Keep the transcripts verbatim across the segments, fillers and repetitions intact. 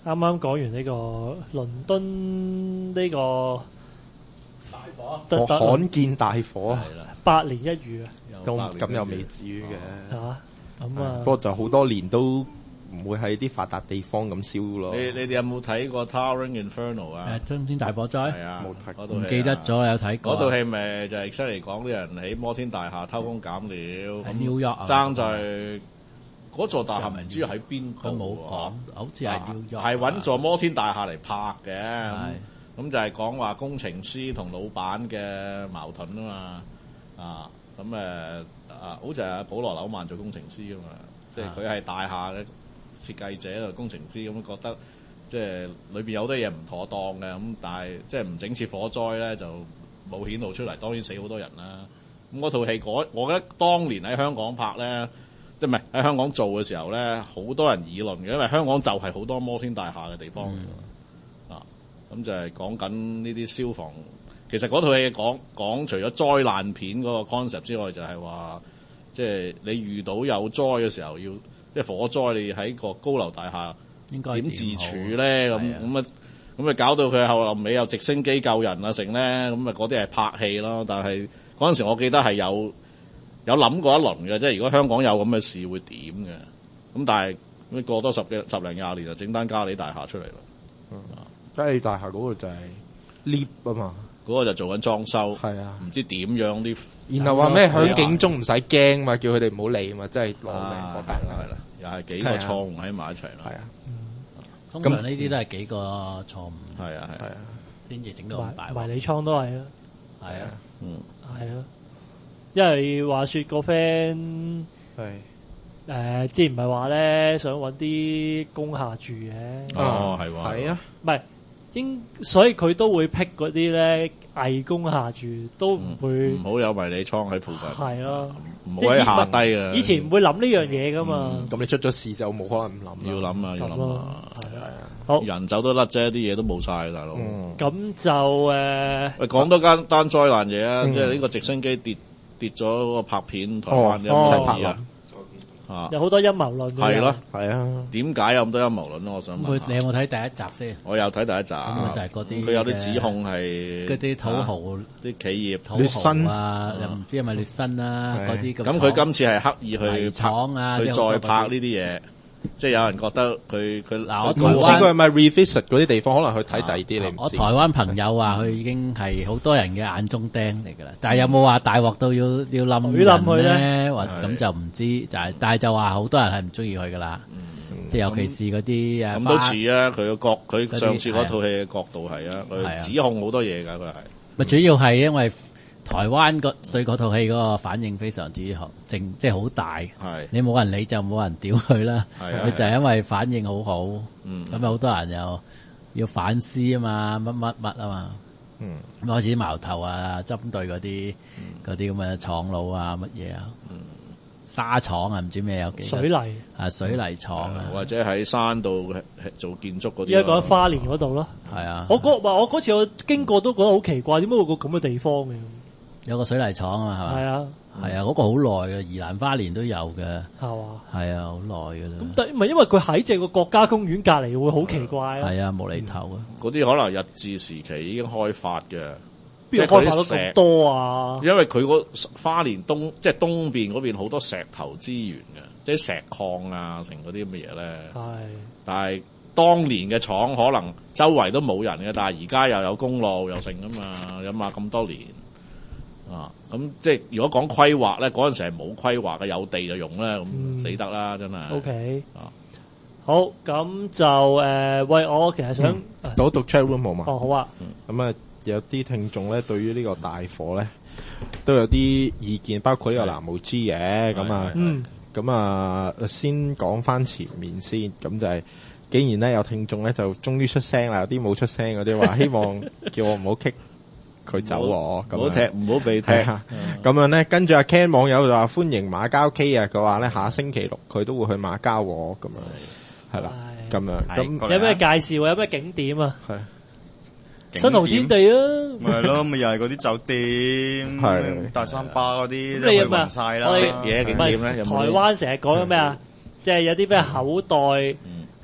啱啱講完呢個倫敦呢個大火， 得得罕見大火啊！ 百年一遇啊！ 咁咁又未至於嘅嚇咁啊！ 不過就好多年都唔會喺啲發達地方咁燒咯。 你你哋有冇睇過《Towering Inferno》啊？ 誒，春天大火災係啊， 冇睇嗰套戲啊唔記得咗有睇過。 嗰套戲咪就係出嚟講啲人喺摩天大廈偷工減料， 喺 New York 啊爭在嗰座大廈唔知喺邊度佢冇講，好似係 New York 係揾座摩天大廈嚟拍嘅。 係咁就係講話工程師同老闆嘅矛盾啊嘛。啊，咁誒啊，好似係阿保羅紐曼做工程師啊嘛，即係佢係大廈嘅設計者同工程師，咁覺得即係裏邊有好多嘢唔妥當嘅，咁但係即係唔整次火災咧就冇顯露出嚟，當然死好多人啦。咁嗰套戲嗰我覺得當年喺香港拍咧，即係唔係喺香港做嘅時候咧，好多人議論嘅，因為香港就係好多摩天大廈嘅地方、嗯、啊。咁就係講緊呢啲消防。其實嗰套戲講講除咗災難片嗰個 concept 之外，就係話即係你遇到有災嘅時候要。即係火災，你喺個高樓大廈應該點自處咧？咁咁啊，咁啊搞到佢後臨尾有直升機救人啊，成咧咁啊，嗰啲係拍戲咯。但係嗰陣時我記得係有有諗過一輪嘅，即係如果香港有咁嘅事會點嘅？咁但係咁過多十幾十零廿年就整單嘉里大廈出嚟啦。 嗯，嘉里大廈嗰個就係 lift 啊嘛， 嗰個就做緊裝修， 係啊， 唔知點樣啲。 然後話咩響警鐘唔使驚嘛，叫佢哋唔好理嘛，真係攞命過大啦， 係啦，又係幾個錯誤喺埋一齊啦。 係啊， 通常呢啲都係幾個錯誤。 係啊係啊， 先至整到咁大。 迷你倉都係啦。 係啊， 嗯， 係咯。因為話説個 friend 係誒，之前唔係話咧想揾啲工廈住嘅。 哦，係喎。 係啊， 唔係。應所以佢都會辟嗰啲咧偽工廈住，都唔會唔好有迷你倉喺附近。 係咯， 唔好喺下低啊！ 以前唔會諗呢樣嘢噶嘛。 咁你出咗事就冇可能唔諗。 要諗啊，要諗啊。 係啊， 好人走都甩啫，啲嘢都冇晒，大佬。 咁就誒， 喂，講多間單災難嘢啊！即係呢個直升機跌跌咗嗰個拍片，台灣有冇睇啊？ 啊！有好多陰謀論。 係咯， 係啊。 點解有咁多陰謀論咧？我想問。 你有冇睇第一集先？ 我有睇第一集。 咁就係嗰啲。 佢有啲指控係嗰啲土豪啲企業土豪啊，又唔知係咪劣紳啊嗰啲咁。 咁佢今次係刻意去廠啊， 去再拍呢啲嘢。即係有人覺得佢佢嗱，我唔知佢係咪 revisit 嗰啲地方，可能去睇第二啲你唔知。 我台灣朋友話佢已經係好多人嘅眼中釘嚟㗎啦，但係有冇話大鑊到要要冧人佢咧？或咁就唔知，就係但係就話好多人係唔中意佢㗎啦。即係尤其是嗰啲誒。 咁都似啊！佢個角，佢上次嗰套戲嘅角度係啊，佢指控好多嘢㗎，佢係。 咪主要係因為台灣個對嗰套戲嗰個反應非常之正，即係好大。係你冇人理就冇人屌佢啦。佢就係因為反應好好，咁啊好多人又要反思啊嘛，乜乜乜啊嘛。嗯，開始矛頭啊，針對嗰啲嗰啲咁嘅廠佬啊，乜嘢啊，沙廠啊，唔知咩有幾水泥啊，水泥廠啊， 或者喺山度做建築嗰啲。 而家講花蓮嗰度咯。 係啊， 我嗰我嗰次我經過都覺得好奇怪，點解會有個咁嘅地方嘅？ 有個水泥廠啊嘛，係嘛？ 係啊， 係啊，嗰個好耐嘅，宜蘭花蓮都有嘅， 係嘛？ 係啊，好耐嘅啦。 咁但唔係因為佢喺正個國家公園隔離會好奇怪啊？ 係啊，無厘頭啊！ 嗰啲可能日治時期已經開發嘅， 邊度開發到咁多啊？ 因為佢個花蓮東即係東邊嗰邊好多石頭資源嘅，即係石礦啊，成嗰啲咁嘅嘢咧。係，但係當年嘅廠可能周圍都冇人嘅，但係而家又有公路又成噶嘛，有嘛咁多年。啊，咁即係如果講規劃咧，嗰陣時係冇規劃嘅，有地就用咧，咁、嗯、死得啦，真係。 O K， 啊， 好，咁就誒、呃，喂，我其實想讀讀 chat room 好嘛？ 哦，好啊。 咁啊、嗯，有啲聽眾咧，對於呢個大火咧，都有啲意見，包括呢個藍毛 G 嘅，咁啊，咁啊，先講翻前面先，咁就係、是，既然咧有聽眾咧就終於出聲啦，有啲冇出聲嗰啲話，希望叫我唔好棘。佢走我， 唔好踢，唔好被踢。咁樣咧，跟住阿 Ken 網友就話歡迎馬交 K 啊，佢話咧下星期六佢都會去馬交喎，咁樣係啦，咁樣咁有咩介紹啊？有咩景點啊？ 係新濠天地啊， 咪係咯，咪又係嗰啲酒店，係大三巴嗰啲， 咁你有咩晒啦？ 食嘢景點咧？ 台灣成日講緊咩啊？即係有啲咩口袋。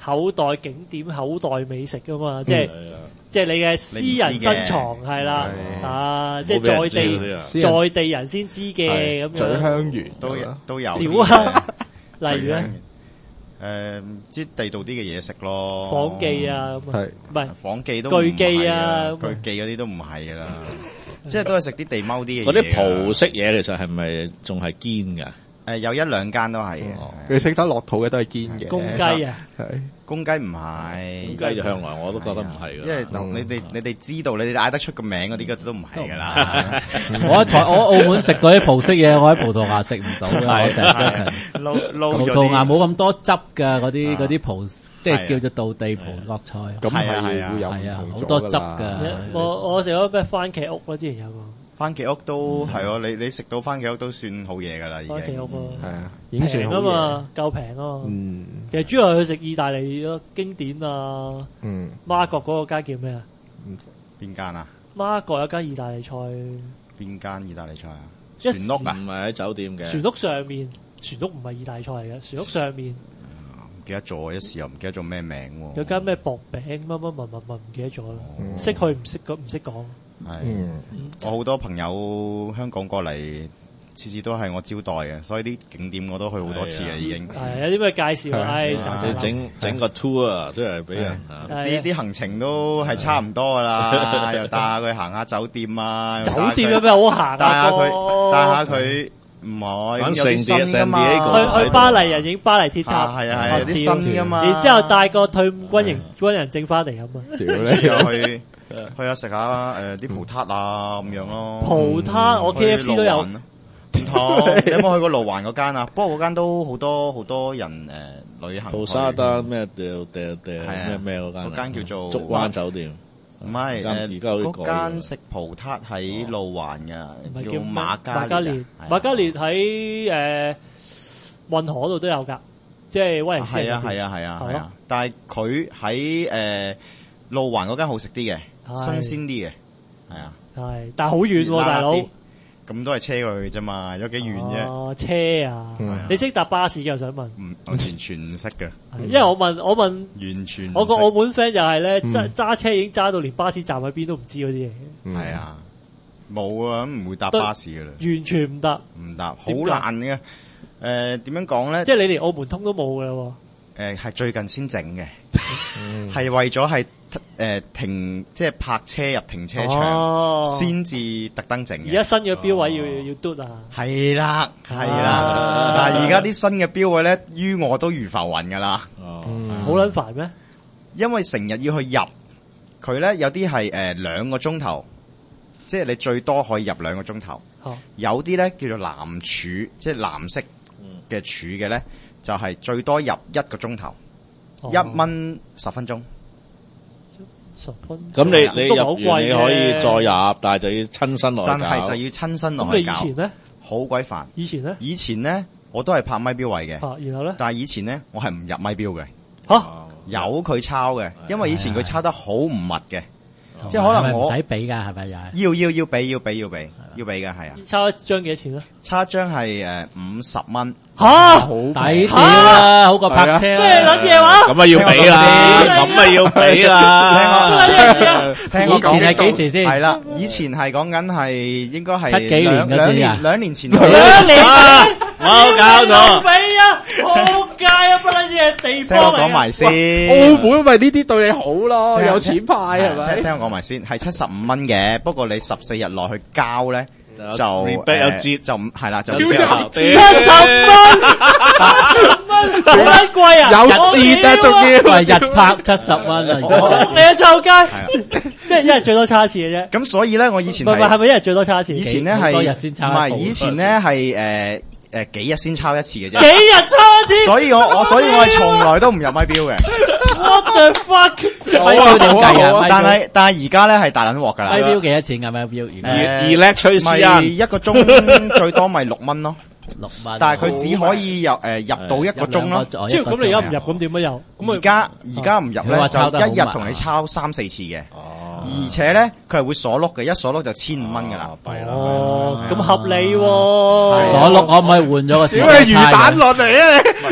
口袋景點、口袋美食噶嘛，即係即係你嘅私人珍藏係啦，啊，即係在地在地人先知嘅咁樣。 咀香園都都有。 料啊，例如咧。 誒，即係地道啲嘅嘢食咯， 仿記啊，咁啊，唔係仿記都巨記啊， 巨記嗰啲都唔係噶啦，即係都係食啲地踎啲嘅嘢。 嗰啲葡式嘢其實係咪仲係堅噶？ 誒，有一兩間都係嘅， 佢食得落肚嘅都係堅嘅。 公雞啊， 係公雞唔係， 公雞就向來我都覺得唔係嘅， 因為你哋你哋知道，你哋嗌得出個名嗰啲，嗰啲都唔係噶啦。 我喺台我澳門食嗰啲葡式嘢，我喺葡萄牙食唔到嘅，我成日撈撈葡萄牙冇咁多汁噶，嗰啲嗰啲葡即係叫做道地葡國菜。 咁係啊係啊，好多汁噶。 我我食咗咩番茄屋咯，之前有個。 番茄屋都係哦，你你食到番茄屋都算好嘢噶啦，已經。 番茄屋係啊，已經算平啊嘛，夠平啊嘛。 嗯， 其實主要係去食意大利咯，經典啊。 嗯， 孖國嗰個間叫咩啊？ 邊間啊？ 孖國有間意大利菜。 邊間意大利菜啊？ 船屋啊？ 唔係喺酒店嘅。 船屋上面，船屋唔係意大利菜嚟嘅，船屋上面。 唔記得咗，一時又唔記得咗咩名喎。 有間咩薄餅乜乜乜乜乜唔記得咗啦。識去唔識講唔識講。 係，我好多朋友香港過嚟，次次都係我招待嘅，所以啲景點我都去好多次啦，已經。 係有啲咩介紹啊？唉， 整整個 tour 啊，即係俾人呢啲行程都係差唔多噶啦，又帶下佢行下酒店啊。 酒店有咩好行啊？ 帶下佢，帶下佢。唔係，有啲新噶嘛？ 去去巴黎人影巴黎鐵塔， 係啊係啊，有啲新噶嘛。 然之後帶個退伍軍營軍人證翻嚟咁啊！ 屌你又去去下食下誒啲葡撻啊咁樣咯。 葡撻我 K F C 都有。 唔同，你有冇去過路環嗰間啊？不過嗰間都好多好多人誒旅行。 葡沙得咩掉掉掉咩咩嗰間？ 嗰間叫做竹灣酒店。 唔係，誒而家嗰間食葡撻喺路環嘅，叫馬加馬列。馬加列喺誒運河嗰度都有㗎，即係威尼斯。 係啊係啊係啊係啊！但係佢喺誒路環嗰間好食啲嘅，新鮮啲嘅，係啊。 係，但係好遠喎，大佬。 咁都係車過去啫嘛，有幾遠啫？ 哦，車啊！你識搭巴士嘅？我想問。 唔，我完全唔識嘅。 因為我問，我問， 完全。 我個澳門 friend 就係咧，揸揸車已經揸到連巴士站喺邊都唔知嗰啲嘢。 係啊，冇啊，咁唔會搭巴士噶啦。 完全唔搭。 唔搭，好難嘅。誒，點樣講咧？ 即係你連澳門通都冇噶啦。 誒，係最近先整嘅，係為咗係誒停，即係泊車入停車場，先至特登整嘅。而家新嘅標位要要嘟啊！ 係啦，係啦。但係而家啲新嘅標位咧，於我都如浮雲噶啦。 好撚煩咩？ 因為成日要去入，佢咧有啲係誒兩個鐘頭，即係你最多可以入兩個鐘頭。有啲咧叫做藍柱，即係藍色嘅柱嘅咧。就係最多入一個鐘頭，一蚊十分鐘。 十分咁你你入完你可以再入，但係就要親身落去搞。 但係就要親身落去搞。 咁你以前咧？ 好鬼煩。 以前咧？ 以前咧，我都係拍咪標位嘅。 啊，然後咧？ 但係以前咧，我係唔入咪標嘅。 嚇？ 由佢抄嘅，因為以前佢抄得好唔密嘅。即係可能我唔使俾㗎，係咪又係？ 要要要俾要俾要俾要俾嘅係啊！ 抄一張幾多錢咧？ 抄一張係誒五十蚊。 吓， 抵啲啦，好過泊車。 咩撚嘢話？ 咁啊要俾啦，咁啊要俾啦。 聽我講， 以前係幾時先？ 係啦，以前係講緊係應該係七幾年嗰啲啊， 兩年前。 兩年啊！ 我搞錯。 俾啊！好街啊！不撚嘢地方嚟。 聽我講埋先。 澳門咪呢啲對你好咯，有錢派係咪？ 聽我講埋先，係七十五蚊嘅，不過你十四日內去交咧。就誒有折就唔係啦，就七十蚊，七十蚊好撚貴啊！ 有折啊，仲要係日拍七十蚊啊！ 你一臭街，即係一日最多差一次嘅啫。 咁所以咧，我以前唔係係咪一日最多差一次？ 以前咧係多日先抄， 唔係以前咧係誒誒幾日先抄一次嘅啫。 幾日抄一次？ 所以我我所以我係從來都唔入咪標嘅。 What the fuck？ 咪標點計啊？ 但係但係而家咧係大撚鑊噶啦。 咪標幾多錢啊？咪標誒 ，electrician 咪一個鐘最多咪六蚊咯。 六蚊， 但係佢只可以入誒入到一個鐘咯。 即係咁，你而家唔入咁點樣入？ 咁而家而家唔入咧，就一日同你抄三四次嘅。而且咧，佢係會鎖碌嘅，一鎖碌就千五蚊噶啦。 哦，咁合理喎。 鎖碌可唔可以換咗個時間？ 點解魚蛋落嚟啊？你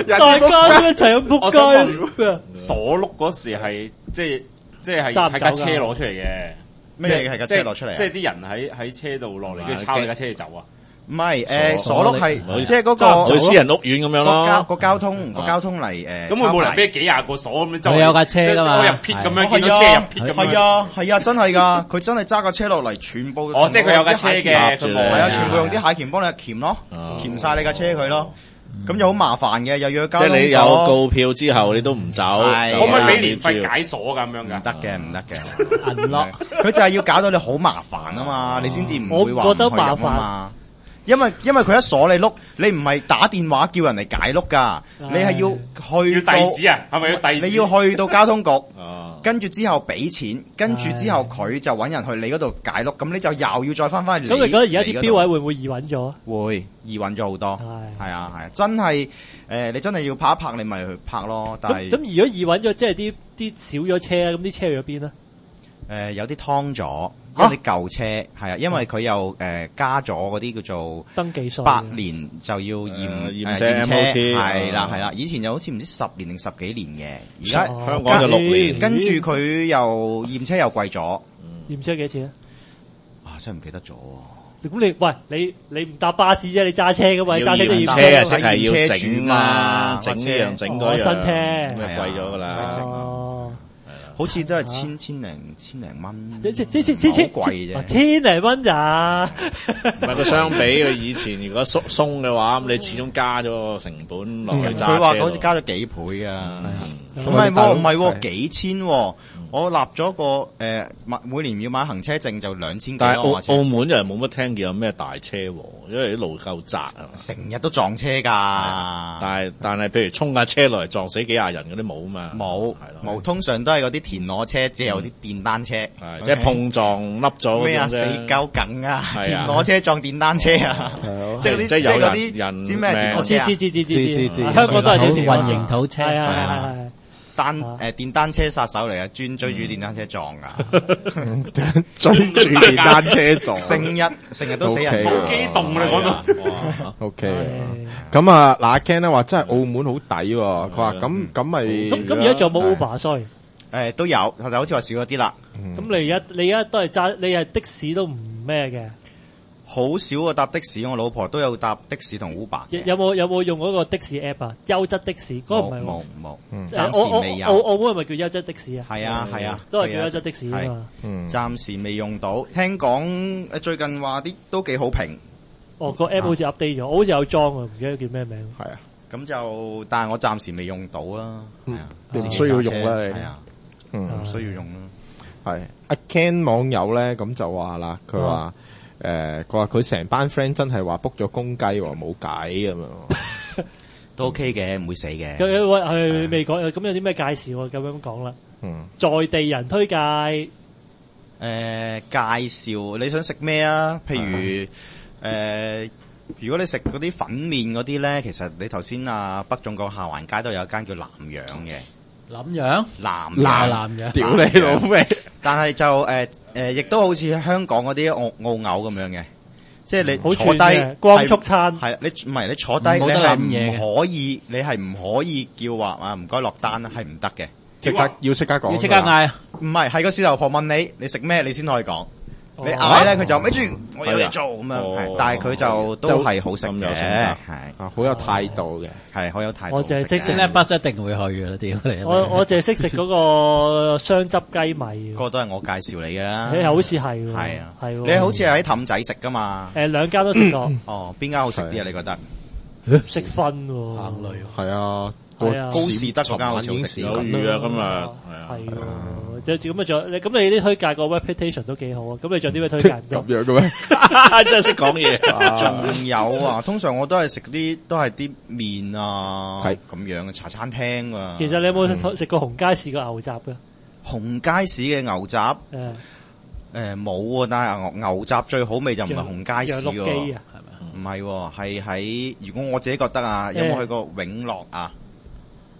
大家都一齊咁仆街。 鎖碌嗰時係即係即係係架車攞出嚟嘅。 咩係架車攞出嚟？ 即係啲人喺喺車度落嚟，跟住抄你架車走啊！ 唔係，誒鎖碌係即係嗰個去私人屋苑咁樣咯。 個交通個交通嚟誒， 咁會冇人俾幾廿個鎖咁樣？ 佢有架車噶嘛？ 我入撇咁樣，見到車入撇咁樣。 係啊係啊，真係㗎！佢真係揸架車落嚟，全部哦，即係佢有架車嘅， 係啊，全部用啲蟹鉗幫你鉗咯，鉗晒你架車佢咯。咁就好麻煩嘅，又要交通。 即係你有告票之後，你都唔走， 可唔可以俾年費解鎖咁樣㗎？ 唔得嘅，唔得嘅。 銀落， 佢就係要搞到你好麻煩啊嘛，你先至唔會話唔去入啊嘛。因為因為佢一鎖你碌，你唔係打電話叫人嚟解碌㗎，你係要去到地址啊，係咪要地址？ 你要去到交通局，跟住之後俾錢，跟住之後佢就揾人去你嗰度解碌，咁你就又要再翻翻去。 咁你覺得而家啲標位會唔會易揾咗？ 會易揾咗好多，係啊係啊，真係誒，你真係要拍一拍，你咪去拍咯。但係咁如果易揾咗，即係啲啲少咗車啊，咁啲車去咗邊咧？ 誒有啲劏咗。有啲舊車係啊，因為佢又誒加咗嗰啲叫做登記稅， 八年就要驗驗車 M O T， 係啦係啦，以前又好似唔知十年定十幾年嘅，而家香港就六年， 跟住佢又驗車又貴咗， 驗車幾錢啊？ 啊真係唔記得咗。 咁你喂你你唔搭巴士啫，你揸車噶嘛？你揸車都驗車啊，即係要整啊，整呢樣整嗰樣， 新車咪貴咗噶啦。 好似都係千千零千零蚊， 千千千千千好貴啫， 千零蚊咋？ 唔係佢相比佢以前如果鬆鬆嘅話，咁你始終加咗個成本落去揸車。 佢話好似加咗幾倍啊！唔係喎，唔係喎，幾千喎。我立咗個誒，每年要買行車證就兩千幾。 但係澳澳門又係冇乜聽見有咩大車喎，因為啲路夠窄啊。 成日都撞車㗎。 但係但係，譬如衝架車落嚟撞死幾廿人嗰啲冇啊嘛。 冇冇，通常都係嗰啲田螺車，只有啲電單車， 即係碰撞凹咗咩啊？死鳩梗啊！田螺車撞電單車啊！即係嗰啲即係嗰啲人知咩電螺車啊？ 知知知知知知，香港都係啲混凝土車係係係。 單誒電單車殺手嚟啊，專追住電單車撞噶， 追住電單車撞， 成日成日都死人， 好激動啊！講到 ，OK，咁啊嗱，阿 Ken 咧話真係澳門好抵喎，佢話咁咁咪咁咁而家仲有冇 Uber sorry？ 誒都有，就好似話少咗啲啦。 咁你而家你而家都係揸，你係的士都唔咩嘅？ 好少啊！搭的士，我老婆都有搭的士同 Uber。 有冇有冇用嗰個的士 app 啊？優質的士嗰個唔係冇冇， 暫時未有。澳澳門係咪叫優質的士啊？ 係啊係啊， 都係叫優質的士啊嘛。 暫時未用到，聽講誒最近話啲都幾好評。 哦，個 app 好似 update 咗，我好似有裝啊，唔記得叫咩名。 係啊， 咁就但係我暫時未用到啦。係啊， 唔需要用啦，你係啊，嗯，唔需要用啦。 係阿 Ken 網友咧，咁就話啦，佢話。誒，佢話佢成班 friend 真係話 book 咗公雞喎，冇計咁樣， 都 OK 嘅，唔會死嘅。 佢喂係未講，咁有啲咩介紹？咁樣講啦。嗯，在地人推介。誒， 介紹你想食咩啊？譬如誒，如果你食嗰啲粉麵嗰啲咧，其實你頭先啊北總講下環街都有一間叫南洋嘅。 南洋？ 南南南洋？ 屌你老味！ 但係就誒誒，亦都好似香港嗰啲澳澳牛咁樣嘅，即係你坐低光速餐係你唔係你坐低你係唔可以，你係唔可以叫話啊唔該落單係唔得嘅， 即刻要即刻講， 要即刻嗌。 唔係係個師頭婆問你你食咩，你先可以講。你嗌咧佢就咪住，我有嘢做咁樣，但係佢就都係好食嘅，係啊好有態度嘅， 係好有態度。 我淨係識食咧，巴士一定會去嘅啦，屌你！ 我我淨係識食嗰個雙汁雞米， 嗰個都係我介紹你嘅啦。 你好似係喎， 係啊， 係喎。 你好似係喺氹仔食噶嘛？ 誒兩間都食過。 哦，邊間好食啲啊？你覺得？ 食分喎， 行雷係啊。 高士德嗰間好似好食有預約噶嘛？ 係喎，就咁啊！仲你咁你啲推介個 reputation 都幾好啊！咁你仲有啲咩推介？ 咁樣嘅咩？ 真係識講嘢。 仲有啊，通常我都係食啲都係啲麵啊，係咁樣嘅茶餐廳啊。 其實你有冇食過紅街市個牛雜嘅？ 紅街市嘅牛雜誒誒冇啊，但係牛牛雜最好味就唔係紅街市喎。係咪？唔係喎，係喺如果我自己覺得啊，有冇去過永樂啊？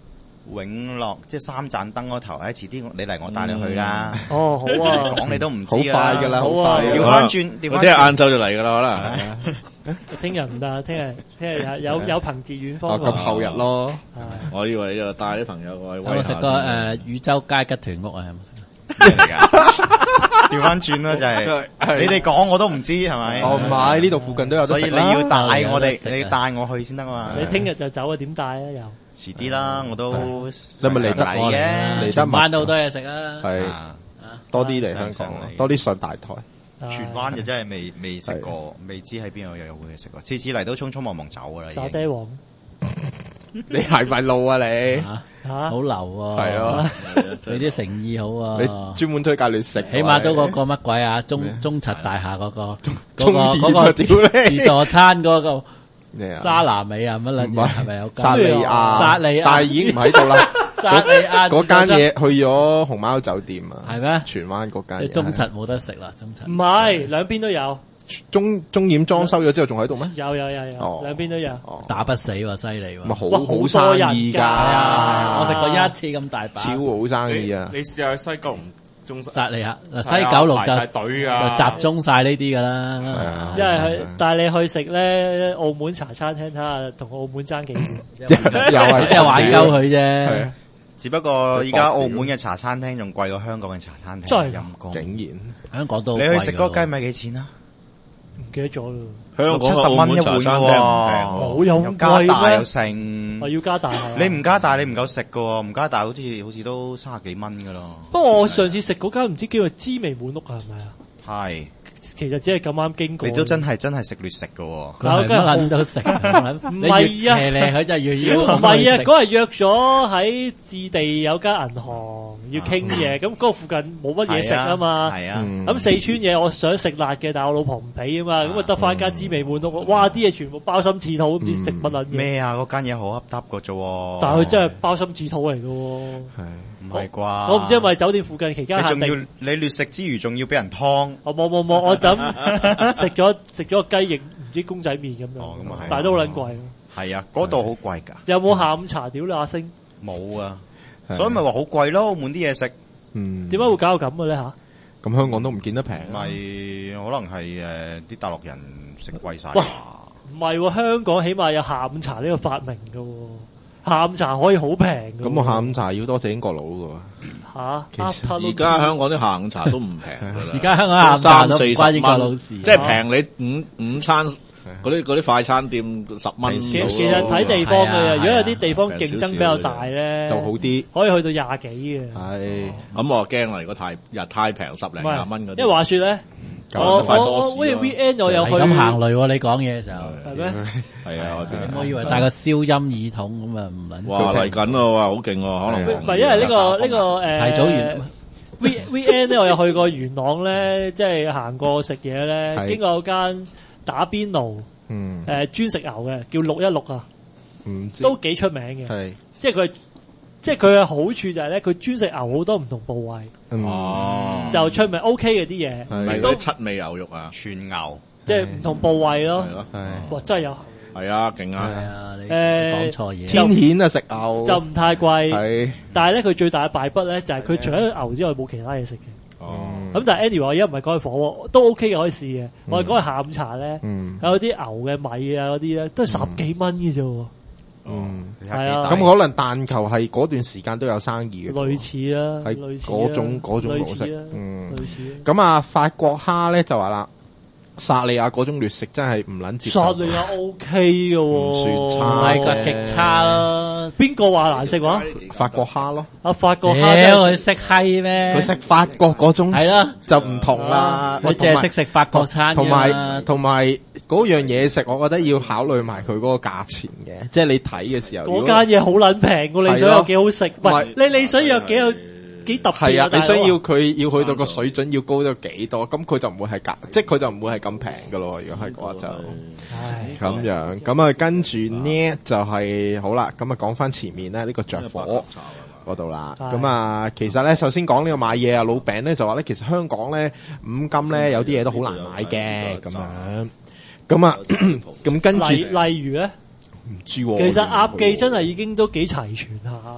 永樂即係三盞燈嗰頭，誒遲啲你嚟我帶你去啦。 哦，好啊， 講你都唔知好快㗎啦，好快。 調翻轉，調翻轉， 聽日晏晝就嚟㗎啦，可能。 聽日唔得，聽日聽日有有有朋自遠方。 咁後日咯。 我以為就帶啲朋友過去。 有冇食過誒汝州街吉團屋啊？有冇食？ 調翻轉啦，就係你哋講我都唔知係咪？ 哦，唔係呢度附近都有得食啦。 所以你要帶我哋，你帶我去先得啊嘛。 你聽日就走啊？點帶啊？又遲啲啦，我都你咪嚟得嘅， 嚟得灣都好多嘢食啊。 係多啲嚟香港，多啲上大台。 荃灣就真係未未食過，未知喺邊度有有嘢食過。次次嚟都匆匆忙忙走噶啦。 沙爹王， 你係咪路啊你？ 吓好流啊！ 係咯， 你啲誠意好啊！ 你專門推介你食， 起碼都嗰個乜鬼啊？中中柒大廈嗰個嗰中個嗰個自助餐嗰個沙拿美啊乜撚嘢係咪有？ 薩利亞， 薩利亞， 但係已經唔喺度啦。 薩利亞嗰間嘢去咗熊貓酒店啊， 係咩？ 荃灣嗰間即係中柒冇得食啦，中柒唔係兩邊都有。 中中險裝修咗之後仲喺度咩？ 有有有有，兩邊都有。 打不死喎，犀利喎！ 咪好好生意㗎， 我食過一次咁大把， 超好生意啊！ 你試下去西九龍中薩利亞嗱，西九龍就隊啊， 就集中晒呢啲㗎啦。 因為去帶你去食咧，澳門茶餐廳睇下同澳門爭幾遠， 又係即係玩鳩佢啫。 只不過而家澳門嘅茶餐廳仲貴過香港嘅茶餐廳， 真係陰公。 竟然香港都你去食嗰雞米幾錢啊？ 唔記得咗啦。 香港七十蚊一碗喎， 冇有咁加大又貴剩。 我要加大係。 你唔加大你唔夠食㗎喎，唔加大好似好似都三十幾蚊㗎咯。 不過我上次食嗰間唔知叫做滋味滿屋係咪啊？ 係。 其實只係咁啱經過。 你都真係真係食劣食㗎喎。 佢係乜撚都食，唔係啊， 佢就要要。 唔係啊，嗰日約咗喺置地有間銀行要傾嘢，咁嗰個附近冇乜嘢食啊嘛。 係啊。 咁四川嘢我想食辣嘅，但係我老婆唔俾啊嘛，咁啊得翻間滋味滿屋，哇！啲嘢全部包心刺肚，唔知食乜撚嘢。 咩啊？嗰間嘢好噏噏㗎啫喎。 但係佢真係包心刺肚嚟㗎喎。 係。唔係啩？ 我唔知係咪酒店附近期間限定。 你仲要你劣食之餘，仲要俾人劏。 我冇冇冇，我就食咗食咗個雞翼，唔知公仔麵咁樣。 哦，咁啊係。 但係都好撚貴。 係啊，嗰度好貴㗎。 有冇下午茶屌你阿星？ 冇啊，所以咪話好貴咯，澳門啲嘢食。 嗯。點解會搞到咁嘅咧嚇？ 咁香港都唔見得平。 咪可能係誒啲大陸人食貴晒。 唔係喎，香港起碼有下午茶呢個發明㗎喎。下午茶可以好平嘅， 咁我下午茶要多謝英國佬嘅喎。 嚇， 而家香港啲下午茶都唔平㗎啦。 而家香港下午茶都唔關英國佬事， 即係平你五五餐嗰啲嗰啲快餐店十蚊。 其實睇地方嘅，如果有啲地方競爭比較大咧， 就好啲， 可以去到廿幾嘅。 係， 咁我驚啦！如果太日太平，十零廿蚊嗰啲。 因為話説咧。我我我 V N 我有去咁行雷喎，你講嘢嘅時候係咩？ 係啊， 我以為戴個消音耳筒咁啊，唔撚。 哇嚟緊咯，哇好勁喎，可能唔係因為呢個呢個誒提早完 V V N 咧，我有去過元朗咧，即係行過食嘢咧，經過間打邊爐， 嗯誒專食牛嘅，叫六一六啊， 唔都幾出名嘅， 係即係佢。即係佢嘅好處就係咧，佢專食牛好多唔同部位， 哦， 就出名 O K 嘅啲嘢， 係都七味牛肉啊， 全牛， 即係唔同部位咯， 係， 哇真係有， 係啊，勁啊， 係啊，你講錯嘢， 天險啊食牛， 就唔太貴， 係， 但係咧佢最大嘅敗筆咧就係佢除咗牛之外冇其他嘢食嘅， 哦， 咁但係 anyway 我而家唔係講去火鍋，都 O K 嘅可以試嘅，我係講去下午茶咧，有啲牛嘅米啊嗰啲咧都係十幾蚊嘅啫。 嗯， 係啊， 咁可能但求係嗰段時間都有生意嘅， 類似啦， 係嗰種嗰種模式，嗯， 類似。 咁啊，法國蝦咧就話啦，薩利亞嗰種劣食真係唔撚接受。 薩利亞 O K 嘅喎， 唔算差， 係個極差啦。 邊個話難食話？ 法國蝦咯， 啊法國蝦， 佢識閪咩？ 佢食法國嗰種係咯， 就唔同啦。 你淨係識食法國餐， 同埋同埋嗰樣嘢食，我覺得要考慮埋佢嗰個價錢嘅，即係你睇嘅時候。 嗰間嘢好撚平㗎，你想有幾好食？喂，你你想有幾有幾特別？係啊， 你想要佢要去到個水準要高咗幾多？咁佢就唔會係價，即係佢就唔會係咁平㗎咯。如果係嘅話就，咁樣咁啊，跟住呢就係好啦。咁啊，講翻前面咧呢個着火嗰度啦。咁啊，其實咧首先講呢個買嘢啊，老餅咧就話咧，其實香港咧五金咧有啲嘢都好難買嘅咁樣。咁啊，咁跟住例例如咧， 唔知喎。 其實鴨記真係已經都幾齊全下。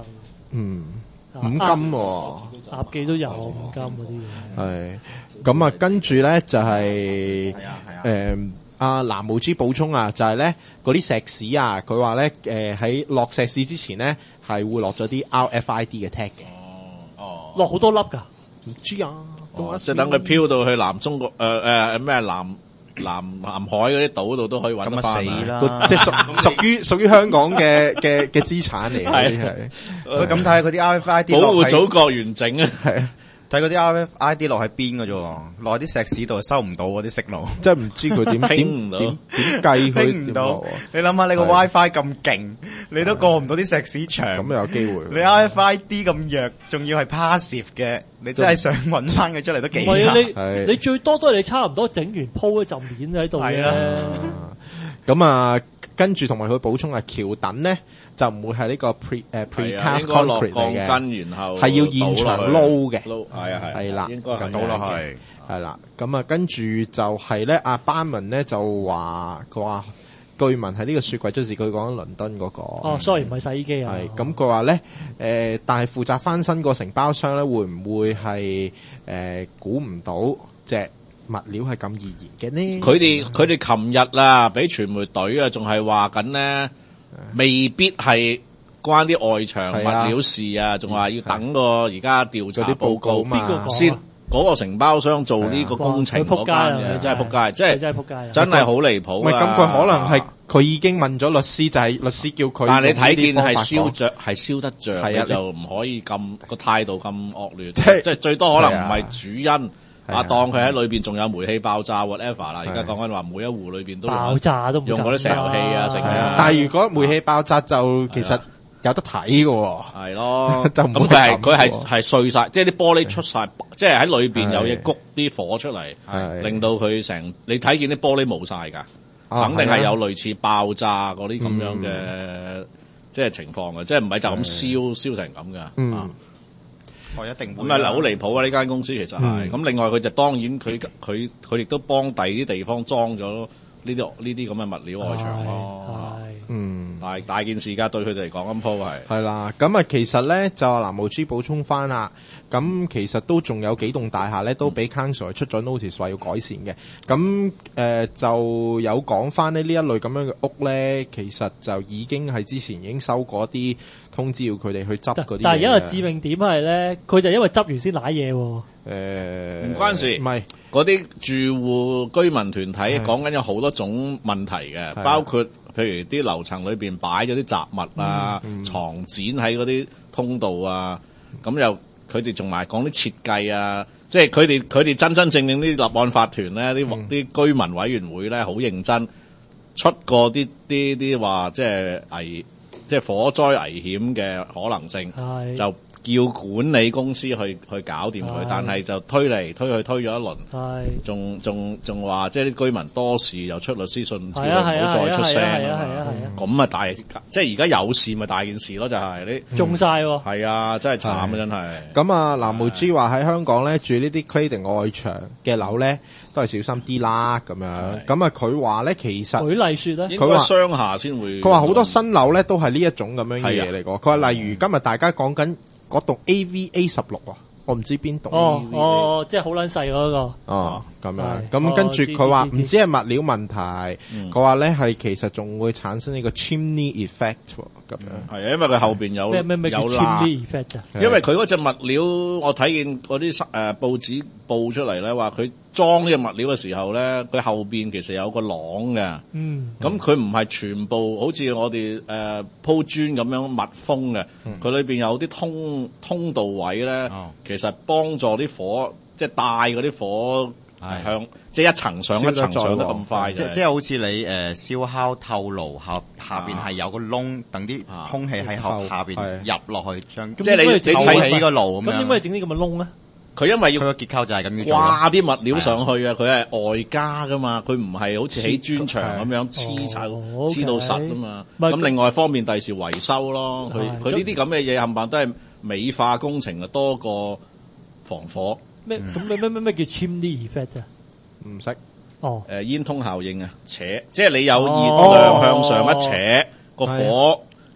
嗯，五金喎， 鴨記都有五金嗰啲嘢。 係，咁啊，跟住咧就係誒阿藍毛豬補充啊，就係咧嗰啲石屎啊，佢話咧誒喺落石屎之前咧係會落咗啲 R F I D 嘅 tag 嘅。 哦， 落好多粒㗎， 唔知啊， 即係等佢飄到去南中國誒誒咩南。南南海嗰啲島度都可以揾得翻死啦！ 即係屬屬於屬於香港嘅嘅嘅資產嚟嘅，係。 喂，咁睇下嗰啲 R F I D 保護祖國完整啊！ 係啊， 睇嗰啲 R F I D 落喺邊嘅啫，落喺啲石屎度收唔到嗰啲息路， 即係唔知佢點點點點計佢唔到。你諗下，你個 WiFi 咁勁，你都過唔到啲石屎牆， 咁有機會。 你 R F I D 咁弱，仲要係 passive 嘅。你真係想揾翻佢出嚟都幾難。 你你最多都係你差唔多整完鋪一陣面喺度嘅。 咁啊，跟住同埋佢補充啊，橋墩咧就唔會係呢個 pre 誒 precast concrete 嚟嘅， 然後係要現場撈嘅。 撈係啊係。 係啦， 應該係倒落去。係啦，咁啊，跟住就係咧，阿班文咧就話佢話。據聞係呢個雪櫃，即係佢講緊倫敦嗰個。 哦，sorry，唔係洗衣機啊。 係咁，佢話咧，誒，但係負責翻新個承包商咧，會唔會係誒估唔到隻物料係咁易燃嘅呢？ 佢哋佢哋琴日啦，俾傳媒隊啊，仲係話緊咧，未必係關啲外牆物料事啊，仲話要等個而家調查報告嘛先。嗰個承包商做呢個工程嗰間嘅，真係撲街，即係真係撲街， 真係好離譜。 唔係咁，佢可能係佢已經問咗律師，就係律師叫佢。 但係你睇見係燒着，係燒得着嘅，就唔可以咁個態度咁惡劣。即係最多可能唔係主因，啊當佢喺裏邊仲有煤氣爆炸 whatever 啦。而家講緊話每一戶裏邊都爆炸都用嗰啲石油氣啊，成啊。 但係如果煤氣爆炸就其實。有得睇嘅喎， 係咯，咁佢係佢係係碎晒，即係啲玻璃出晒，即係喺裏邊有嘢谷啲火出嚟，令到佢成你睇見啲玻璃冇晒㗎，肯定係有類似爆炸嗰啲咁樣嘅、嗯、即係情況嘅，即係唔係就咁燒燒成咁㗎。嗯， 我一定咁啊好離譜啊！呢間公司其實係咁，嗯、另外佢就當然佢佢佢亦都幫第二啲地方裝咗。呢啲呢啲咁嘅物料外牆咯，嗯，大大件事㗎，對佢哋嚟講，咁鋪係係啦。咁啊，其實咧就藍毛豬補充翻啦。咁其實都仲有幾棟大廈咧，都俾 Council 出咗 notice 話要改善嘅。咁誒、呃、就有講翻呢呢一類咁樣嘅屋咧，其實就已經係之前已經收過一啲通知，要佢哋去執嗰啲。 但係有一個致命點係咧，佢就因為執完先瀨嘢喎。 誒、呃， 唔關事， 唔係嗰啲住戶居民團體講緊有好多種問題嘅，包括譬如啲樓層裏邊擺咗啲雜物啊、嗯嗯、床墊喺嗰啲通道啊，咁又佢哋仲埋講啲設計啊，即係佢哋佢哋真真正正啲立案法團咧，啲啲、嗯、居民委員會咧好認真出過啲啲啲話，即係危即係火災危險嘅可能性，就。要管理公司去去搞掂佢，但係就推嚟推去推咗一輪，仲仲仲話即係啲居民多事又出律師信，叫佢唔好再出聲。係啊係啊係啊！咁啊大即係而家有事咪大件事咯，就係你中晒喎。 係啊，真係慘啊，真係。 咁啊，藍毛豬話喺香港咧住呢啲 cladding 外牆嘅樓咧，都係小心啲啦咁樣。咁啊，佢話咧其實舉例説咧， 佢話商廈先會。 佢話好多新樓咧都係呢一種咁樣嘅嘢嚟㗎。佢話例如今日大家講緊。嗰棟 A V A 十六啊，我唔知邊棟。 哦哦，即係好撚細嗰個。 哦，咁樣。咁跟住佢話唔止係物料問題，佢話咧係其實仲會產生呢個 chimney effect 咁樣。 係啊，因為佢後邊有咩咩咩叫 chimney effect 啊？ 因為佢嗰隻物料，我睇見嗰啲誒報紙報出嚟咧，話佢裝呢個物料嘅時候咧，佢後邊其實有個廊嘅。嗯。咁佢唔係全部好似我哋誒鋪磚咁樣密封嘅，佢裏邊有啲通通道位咧，哦、其實幫助啲火，即係帶嗰啲火向，的即係一層上一層上得咁快。 即即係好似你誒燒烤透爐下下邊係有個窿，等啲空氣喺後下邊入落去，將即係你你砌起個爐咁樣。 咁點解整啲咁嘅窿咧？ 佢因為要佢個結構就係咁樣掛啲物料上去啊！佢係外加噶嘛，佢唔係好似起磚牆咁樣黐晒黐到實啊嘛。咁另外一方面，第時維修咯。佢佢呢啲咁嘅嘢冚唪唥都係美化工程啊，多過防火。 咩咁咩咩咩咩叫 chimney effect 啊？ 唔識哦。 誒煙通效應啊，扯即係你有熱量向上一扯個火。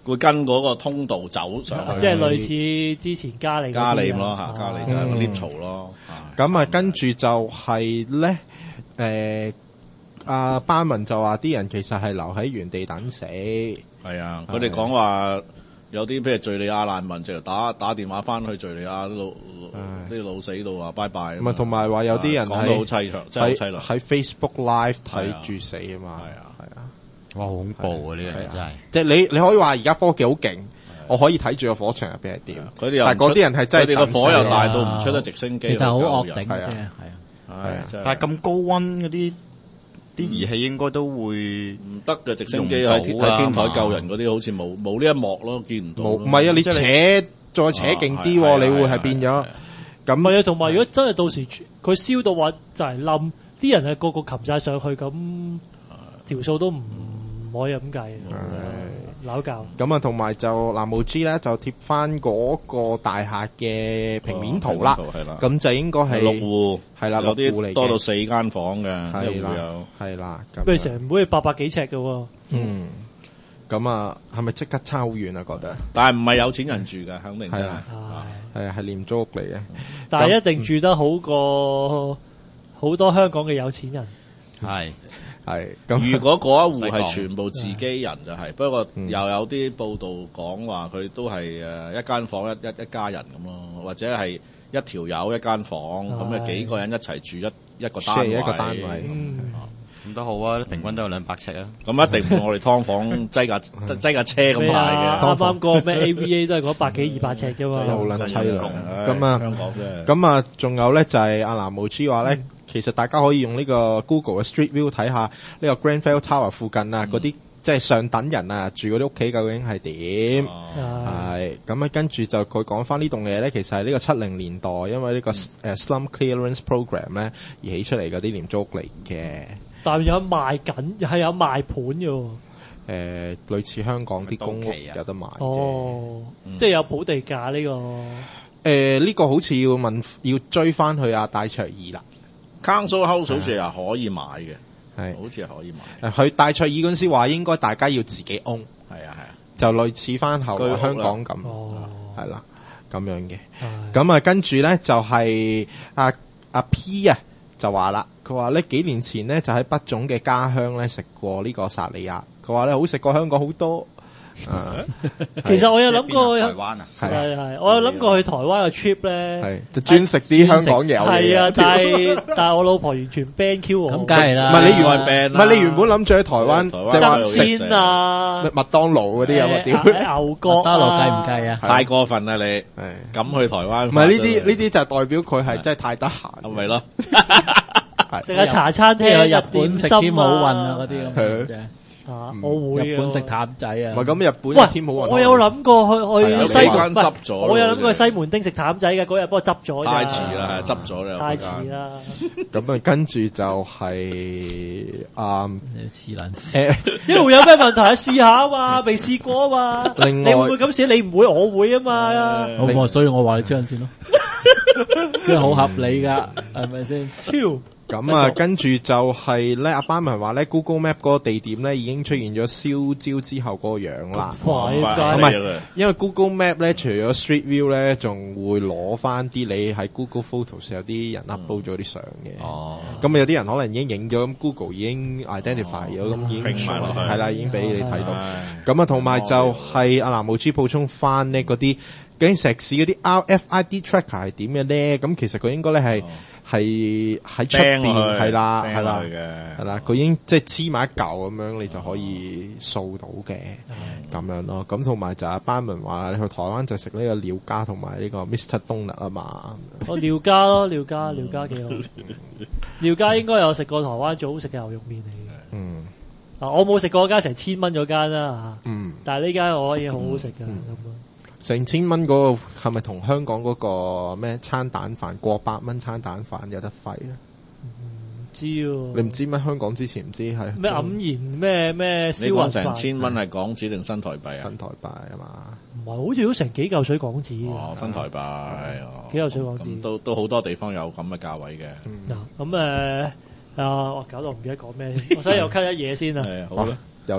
會跟嗰個通道走上去， 即係類似之前加利加利咯嚇，加利就係個 lift 槽咯。 咁啊，跟住就係咧，誒阿班文就話啲人其實係留喺原地等死。 係啊，佢哋講話有啲譬如敍利亞難民就打打電話翻去敍利亞啲老啲老死度話拜拜。咁啊， 同埋話有啲人講到好凄涼，真係好凄涼。 喺 Facebook Live 睇住死啊嘛。係啊，係啊， 哇，好恐怖啊！呢樣嘢真係。 即係你你可以話而家科技好勁。我可以睇住個火場入邊係點，但係嗰啲人係真係個火又大到唔出得直升機， 其實好惡頂嘅啫，係啊，係啊，但係咁高溫嗰啲啲儀器應該都會唔得嘅，直升機喺天喺天台救人嗰啲好似冇冇呢一幕咯，見唔到。 冇，唔係啊！你扯再扯勁啲，你會係變咗咁。 唔係啊，同埋如果真係到時佢燒到話就係冧，啲人係個個擒晒上去，咁條數都唔可以咁計。扭教咁啊，同埋就藍毛 G 咧就貼翻嗰個大廈嘅平面圖啦，咁就應該係六戶， 係啦， 有啲戶嚟多到四間房嘅， 係啦，係啦， 咁佢成每八百幾尺嘅喎， 嗯，咁啊，係咪即刻差好遠啊？覺得， 但係唔係有錢人住嘅，肯定係啦，係啊，係廉租屋嚟嘅， 但係一定住得好過好多香港嘅有錢人， 係。 係咁， 如果嗰一戶係全部自己人就係、是，不過又有啲報道講話佢都係誒一間房一一一家人咁咯，或者係一條友一間房咁啊幾個人一齊住一一個單位， 一個單位， 咁都好啊，平均都有兩百尺啊， 咁一定唔我哋劏房擠架擠架車咁大嘅， 啱啱個咩 A V A 都係嗰百幾二百尺啫嘛， 好撚凄涼咁啊， 香港啫， 咁啊，仲有咧就係阿藍毛 G 話咧。其實大家可以用呢個 Google 嘅 Street View 睇下呢個 Grenfell Tower 附近啊，嗰啲即係上等人啊住嗰啲屋企究竟係點？係咁啊，跟住就佢講翻呢棟嘢咧，其實係呢個七零年代因為呢個誒 Slum Clearance Program 咧而起出嚟嗰啲廉租屋嚟嘅。 但係有賣緊，係有賣盤嘅喎。 誒，類似香港啲公屋有得賣嘅。 哦，即係有補地價呢個。 誒，呢個好似要問要追翻去阿戴卓爾啦。 Council House 好似係可以買嘅，係好似係可以買。 佢戴卓爾嗰陣時話應該大家要自己 own， 係啊係啊， 就類似翻後香港咁，係啦咁樣嘅。咁啊跟住咧就係阿阿 P 啊就話啦，佢話咧幾年前咧就喺北總嘅家鄉咧食過呢個薩莉亞，佢話咧好食過香港好多。 啊，其實我有諗過台灣啊， 係係，我有諗過去台灣嘅 trip 咧， 係就專食啲香港嘢。 係啊，但係但係我老婆完全 ban Q 我， 咁梗係啦。 唔係你原 ban，唔係你原本諗住去台灣，即係話鮮啊， 麥當勞嗰啲有冇？屌牛角， 麥當勞計唔計啊？ 太過分啦你，咁去台灣？ 唔係呢啲呢啲就係代表佢係真係太得閒， 係咪咯？ 食下茶餐廳日本食添好運啊嗰啲咁啫。 啊！我會日本食淡仔啊！ 唔係咁日本添好運。 我有諗過去去西門執咗， 我有諗過去西門町食淡仔嘅嗰日，不過執咗。 太遲啦，執咗啦， 太遲啦。 咁啊，跟住就係啊， 黐撚線。呢度有咩問題啊？試下啊嘛，未試過啊嘛。 另外， 你會唔會咁試？你唔會，我會啊嘛。 我所以我話你黐撚線咯，因為好合理噶，係咪先？ 超。 咁啊，跟住就係咧，阿班文話咧 ，Google Map 嗰個地點咧已經出現咗燒焦之後嗰個樣啦。 快， 唔係，因為 Google Map 咧，除咗 Street View 咧，仲會攞翻啲你喺 Google Photos 有啲人 upload 咗啲相嘅。哦，咁有啲人可能已經影咗，咁 Google 已經 identify 咗，咁已經係啦，已經俾你睇到。咁啊，同埋就係阿藍毛 G 補充翻呢嗰啲究竟石屎嗰啲 R F I D tracker 係點嘅咧？咁其實佢應該咧係。係喺出邊係啦，係啦，係啦，佢已經即係黐埋一嚿咁樣，你就可以掃到嘅咁樣咯。咁同埋就阿班文話，你去台灣就食呢個廖家同埋呢個 Mister Donut 啊嘛。 哦，廖家咯，廖家，廖家幾好。廖家應該有食過台灣最好食嘅牛肉麵嚟嘅。嗯，啊，我冇食過間成千蚊嗰間啦，嗯，但係呢間我可以好好食噶咁咯。 成千蚊嗰個係咪同香港嗰個咩餐蛋飯過百蚊餐蛋飯有得揮咧？ 唔知喎， 你唔知咩？香港之前唔知係咩黯然咩咩燒雲飯？ 成千蚊係港紙定新台幣啊？ 新台幣啊嘛？ 唔係，好似都成幾嚿水港紙哦，新台幣， 幾嚿水港紙都都好多地方有咁嘅價位嘅。 嗱，咁誒啊，我搞到唔記得講咩，我所以又 cut 一嘢先啊。 好啦。